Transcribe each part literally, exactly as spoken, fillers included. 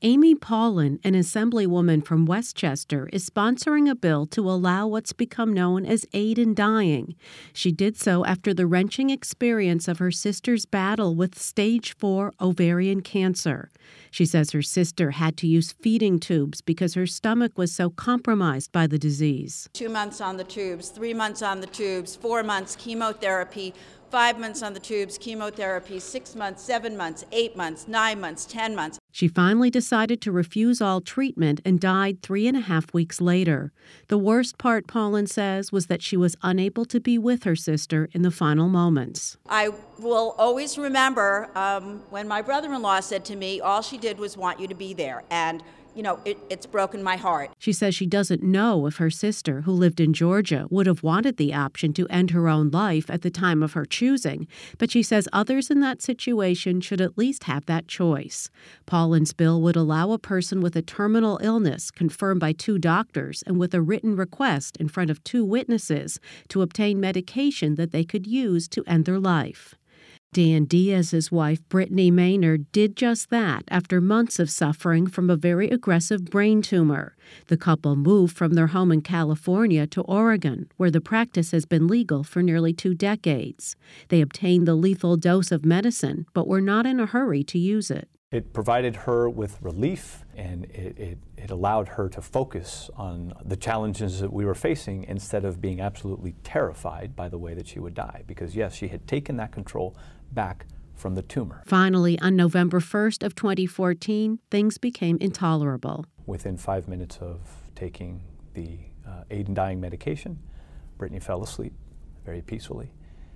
Amy Paulin, an assemblywoman from Westchester, is sponsoring a bill to allow what's become known as aid in dying. She did so after the wrenching experience of her sister's battle with stage four ovarian cancer. She says her sister had to use feeding tubes because her stomach was so compromised by the disease. Two months on the tubes, three months on the tubes, four months chemotherapy, five months on the tubes, chemotherapy, six months, seven months, eight months, nine months, ten months. She finally decided to refuse all treatment and died three and a half weeks later. The worst part, Paulin says, was that she was unable to be with her sister in the final moments. I will always remember um, when my brother-in-law said to me, all she did was want you to be there. And You know, it, it's broken my heart. She says she doesn't know if her sister, who lived in Georgia, would have wanted the option to end her own life at the time of her choosing, but she says others in that situation should at least have that choice. Paulin's bill would allow a person with a terminal illness confirmed by two doctors and with a written request in front of two witnesses to obtain medication that they could use to end their life. Dan Diaz's wife, Brittany Maynard, did just that after months of suffering from a very aggressive brain tumor. The couple moved from their home in California to Oregon, where the practice has been legal for nearly two decades. They obtained the lethal dose of medicine, but were not in a hurry to use it. It provided her with relief, and it, it, it allowed her to focus on the challenges that we were facing instead of being absolutely terrified by the way that she would die. Because yes, she had taken that control back from the tumor. Finally, on November first of twenty fourteen, things became intolerable. Within five minutes of taking the uh, aid in dying medication, Brittany fell asleep very peacefully,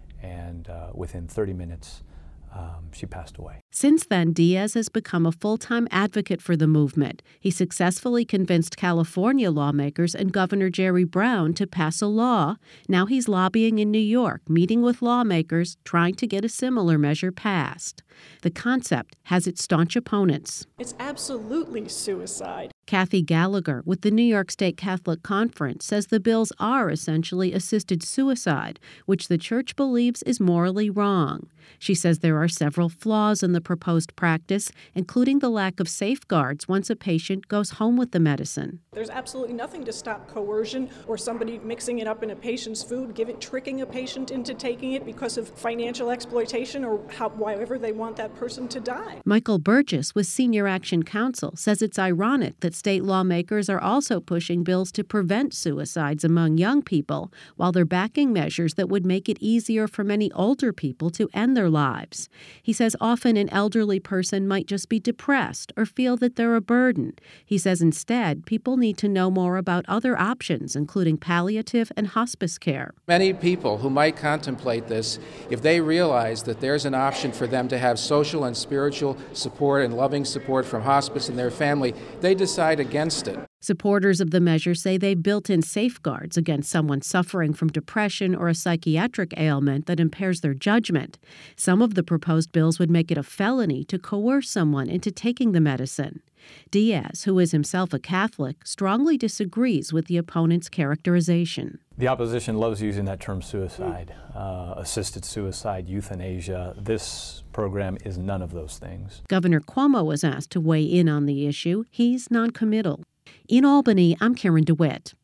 and uh, within thirty minutes, Um, she passed away. Since then, Diaz has become a full-time advocate for the movement. He successfully convinced California lawmakers and Governor Jerry Brown to pass a law. Now he's lobbying in New York, meeting with lawmakers, trying to get a similar measure passed. The concept has its staunch opponents. It's absolutely suicide. Kathy Gallagher with the New York State Catholic Conference says the bills are essentially assisted suicide, which the church believes is morally wrong. She says there are several flaws in the proposed practice, including the lack of safeguards once a patient goes home with the medicine. There's absolutely nothing to stop coercion or somebody mixing it up in a patient's food, giving, tricking a patient into taking it because of financial exploitation or how, however they want that person to die. Michael Burgess with Senior Action Council says it's ironic that state lawmakers are also pushing bills to prevent suicides among young people while they're backing measures that would make it easier for many older people to end their lives. He says often an elderly person might just be depressed or feel that they're a burden. He says instead, people need to know more about other options, including palliative and hospice care. Many people who might contemplate this, if they realize that there's an option for them to have social and spiritual support and loving support from hospice and their family, they decide against it. Supporters of the measure say they've built in safeguards against someone suffering from depression or a psychiatric ailment that impairs their judgment. Some of the proposed bills would make it a felony to coerce someone into taking the medicine. Diaz, who is himself a Catholic, strongly disagrees with the opponent's characterization. The opposition loves using that term suicide, uh, assisted suicide, euthanasia. This program is none of those things. Governor Cuomo was asked to weigh in on the issue. He's noncommittal. In Albany, I'm Karen DeWitt.